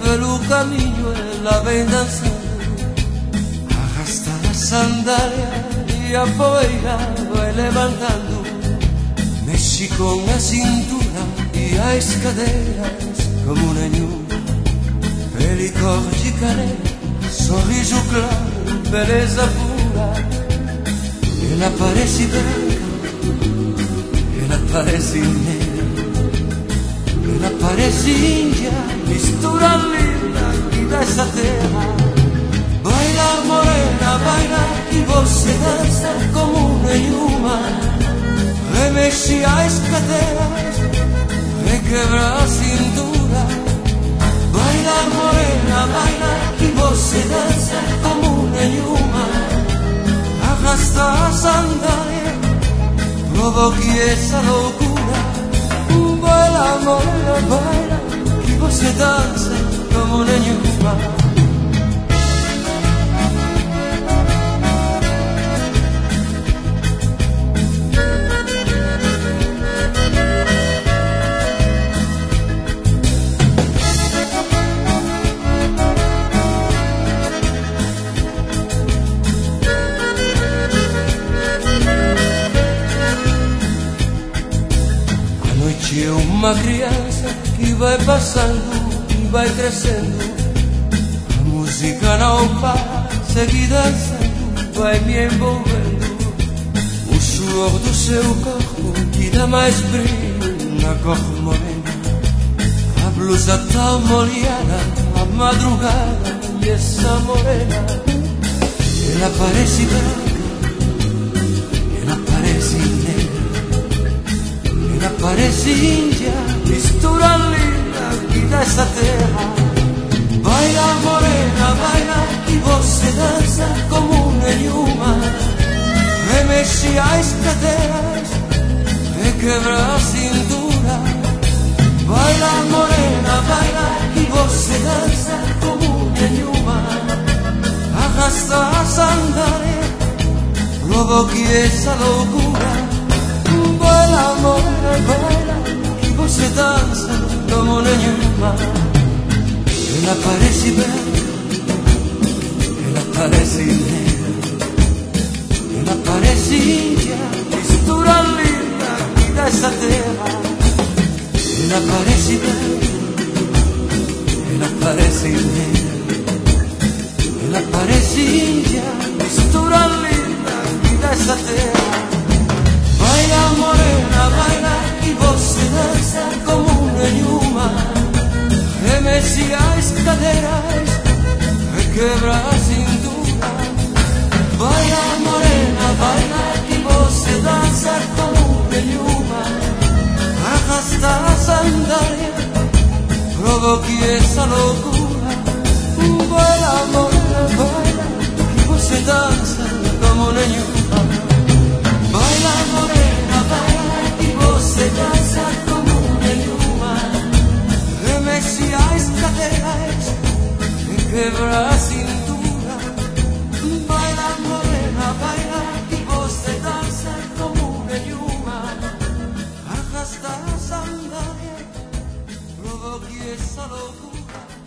pelo caminho ela vem dançando, arrasta a sandália e a poeira vai levantando, mexe com a cintura e as cadeiras como nenhum, pele cor de canela, sorriso claro, beleza pura. Ela parece branca, ela parece negra, ela parece índia, mistura linda aqui dessa terra. Baila morena, baila e você dança como nenhuma, remexe as cadeiras, requebra a cintura. Baila morena, baila e você dança como nenhuma, arrasta a sandália, provoque essa loucura. Baila morena, baila e você dança como nenhuma. É uma criança que vai passando e vai crescendo, a música não para, segue dançando, vai me envolvendo. O suor do seu corpo que dá mais brilho na cor morena, a blusa tão molhada, a madrugada e essa morena. Ela parece branca, ela parece negra, ela parece índia, mistura linda aqui dessa terra. Baila morena, baila e você dança como nenhuma, remexe as cadeiras, requebra a cintura. Baila morena, baila e você dança como nenhuma, arrasta a sandália, provoque essa loucura. Baila morena, baila e você dança como nenhuma. Ela parece branca, ela parece negra, ela parece índia, mistura linda aqui dessa terra. Ela parece branca, ela parece negra, ela parece índia, mistura linda aqui dessa terra. Baila morena, baila e você dança como nenhuma, remexe as cadeiras, requebra a cintura. Baila morena, baila e você dança como nenhuma, arrasta a sandália, provoque essa loucura. Baila morena, baila e você dança como nenhuma. Baila morena, baila e você dança como nenhuma, remexe as cadeiras, requebra a cintura. Baila morena, baila e você dança como nenhuma, arrasta a sandália, provoque essa loucura.